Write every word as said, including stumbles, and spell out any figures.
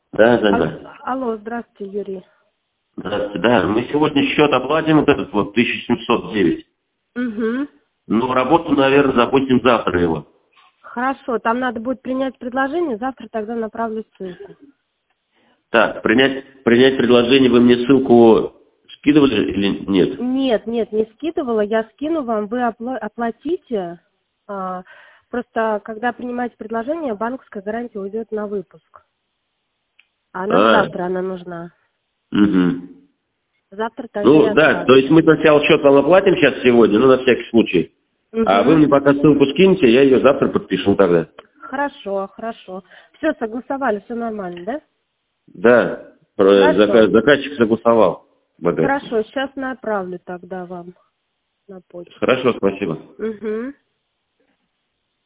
Да, да, Алло, да. алло, здравствуйте, Юрий. Здравствуйте, да. Мы сегодня счет оплатим, вот этот вот тысяча семьсот девять. Угу. Ну, работу, наверное, запустим завтра его. Хорошо, там надо будет принять предложение, завтра тогда направлю ссылку. Так, принять, принять предложение, вы мне ссылку скидывали или нет? Нет, нет, не скидывала, я скину вам, вы опла- оплатите. А, просто когда принимаете предложение, банковская гарантия уйдет на выпуск. А нам А, завтра она нужна. угу. Завтра тогда и Ну, да, то есть отправлю. мы сначала счет вам оплатим сейчас сегодня, ну, на всякий случай. А вы Угу. мне пока ссылку скиньте, я ее завтра подпишу тогда. Хорошо, хорошо. Все, согласовали, все нормально, да? Да, про- Хорошо. зака- заказчик согласовал. Багаж. Хорошо, сейчас направлю тогда вам на почту. Хорошо, спасибо. Угу.